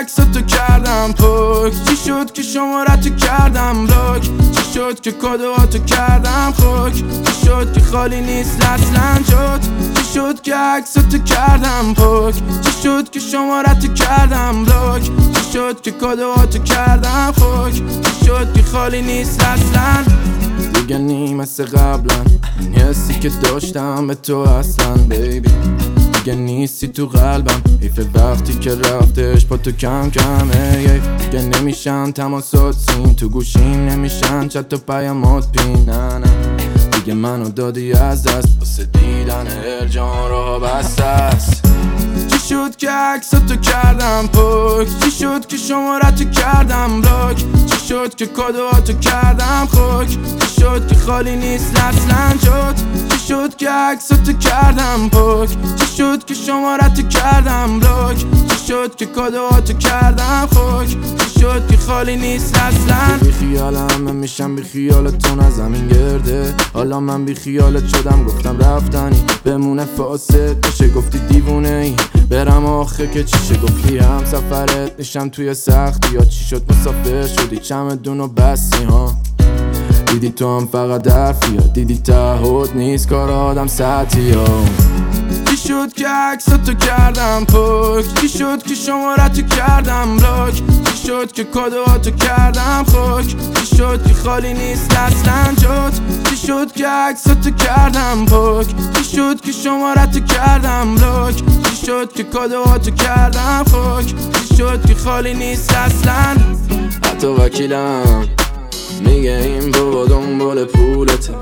عکساتو کردم پاک؟ چی شد که شمارتو کردم بلاک؟ چی شد که کادوهاتو کردم خاک؟ چی شد که خالی نیست اصلا جات؟ چی شد که عکساتو کردم پاک؟ چی شد که شمارتو کردم بلاک؟ چی شد که کادوهاتو کردم خاک؟ چی شد که خالی نیست اصلا؟ دیگه نی مثل قبلا، این حسی که داشتم به تو اصلا بیبی دیگه نیستی تو قلبم. حیف وقتی که رفتش با تو کم کمه. دیگه نمیشن تماسات سین تو گوشیم، نمیشن چت و پیامات پین. نه دیگه منو دادی از دست واسه دیدن جان راه بسته است. چی شد که عکساتو کردم پاک؟ چی شد که شمارتو کردم بلاک؟ چی شد که کادوهاتو کردم خاک؟ چی شد که خالی نیست اصلا جات؟ چی شد که عکساتو کردم پاک؟ چی شد که شمارتو کردم بلاک؟ چی شد که کادوهاتو کردم خاک؟ چی شد که خالی نیست اصلا؟ بی خیالم من میشم، بی خیالتون از زمین گرده. حالا من بی خیالت شدم، گفتم رفتنی بمونه فاسد بشه. گفتی دیوونه ای برم آخه که چیشه؟ گفتی هم سفرت نشم توی سختی یا چی شد مسافر شدی چمدون و بستی ها؟ دیدی تو هم فقط حرفی ها، دیدی تعهد نیست کار آدم سطحی ها. چی شد که عکساتو کردم پاک؟ چی شد که شمارتو کردم بلاک؟ چی شد که کادوهاتو کردم خاک؟ چی شد که خالی نیست اصلا جات؟ چی شد که عکساتو کردم پاک؟ چی شد که شمارتو کردم بلاک؟ چی شد که کادوهاتو کردم خاک؟ چی شد که خالی نیست اصلا؟ حتی وکیلم میگه این بابا دنبال پولته.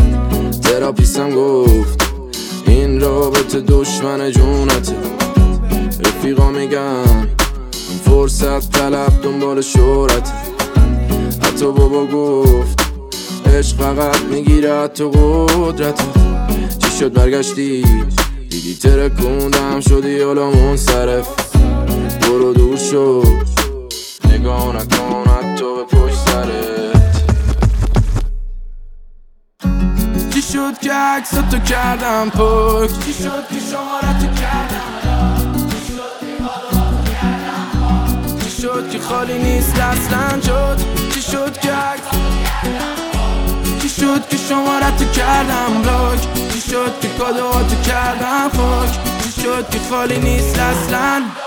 تراپیستم گفت این رابطه دشمن جونته. رفیقا میگن فرصت طلب دنبال شهرته. حتی بابا گفت عشق فقط میگیره حتی قدرته. چی شد برگشتی دیدی ترکوندم شدی حالا منصرف. برو دور شو نگاه نکن حتی به پشت سرت. چی شد که عکساتو کردم پاک؟ چی شد که شمارتو کردم؟ چی شد که خالی نیست اصلا جات؟ چی شد که چی شد که شمارتو کردم بلاک؟ چی شد که کادوهاتو کردم خاک؟ چی شد که خالی نیست اصلا؟